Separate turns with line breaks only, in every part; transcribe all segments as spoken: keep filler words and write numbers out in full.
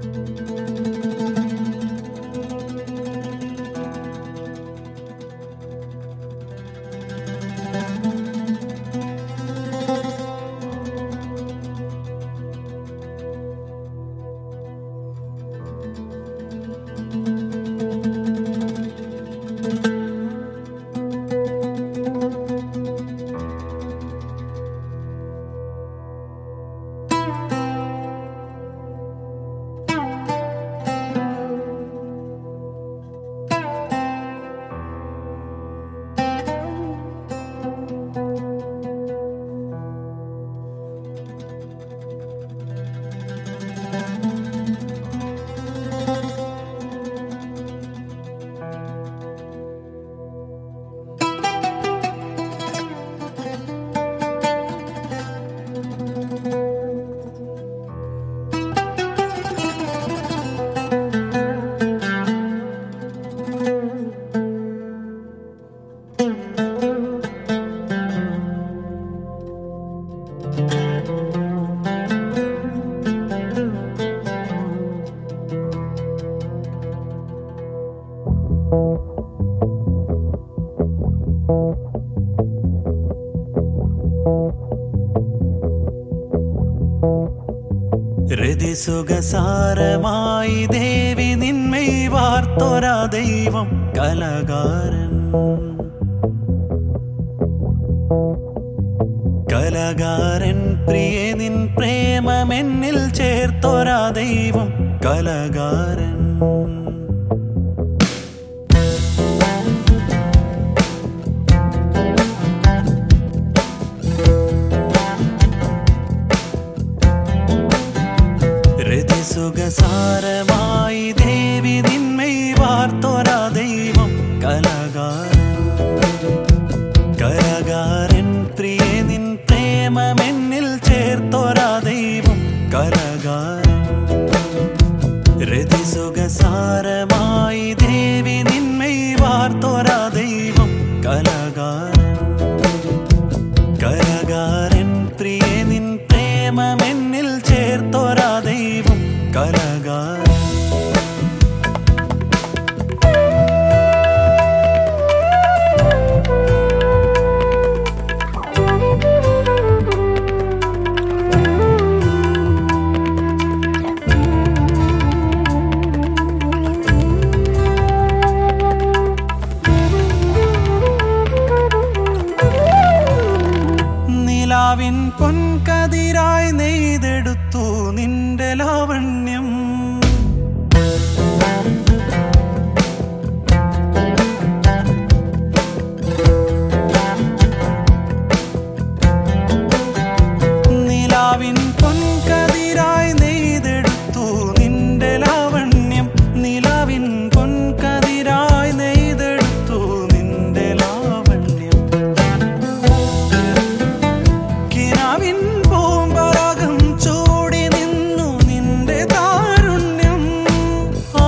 ഹൃദിസുഖസാരമായി ദേവി നിന്മൈ വാർത്തോരാ ദൈവം കലകാരൻ. കലകാരൻ പ്രിയേ നിൻ പ്രേമമെന്നിൽ ചേർത്തോരാ ദൈവം കലകാരൻ. ഹൃദിസുഖസാരമായി ദേവി നിന്മൈ വാർത്തോരാ ദൈവം കലകാരൻ. കലകാരൻ പ്രിയേ നിൻ പ്രേമമെന്നിൽ ചേർത്തോരാ ദൈവം കലകാരൻ. ഹൃദിസുഖസാരമായി ദേവി നിന്മൈ വാർത്തോരാ ദൈവം കലകാരൻ. കലകാരൻ പ്രിയേ നിൻ പ്രേമമെന്നിൽ ചേർത്തോരാ ദൈവം കലകാരൻ. നിലാവിൻ പൊൻകതിരായി നെയ്തെടുത്തു നിന്റെ ലാവണ്യം. നിലാവിൻ പൊൻകതിരായി നെയ്തെടുത്തു നിന്റെ ലാവണ്യം. നിലാവിൻ പൊൻകതിരായി നെയ്തെടുത്തു നിന്റെ ലാവണ്യം. കിനാവിൻ പൂമ്പരാഗം ചൂടി നിന്നു നിന്റെ താരുണ്യം. ആ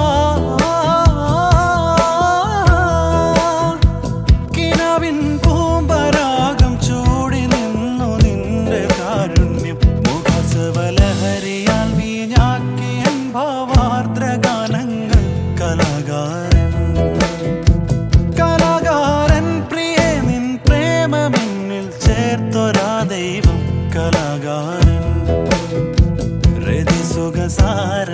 കിനാവിൻ പൂമ്പരാഗം ചൂടി നിന്നു നിന്റെ താരുണ്യം. മുഖസവലഹരിയാൽ വീഞ്ഞാക്കിയൻ ഭാവാർദ്ര ഗാനങ്ങൾ കലാകാരൻ. കലാകാരൻ പ്രിയേ നിൻ പ്രേമമെന്നിൽ ചേർത്തോരാ ദൈവം കലാകാരൻ. ഹൃദിസുഖസാര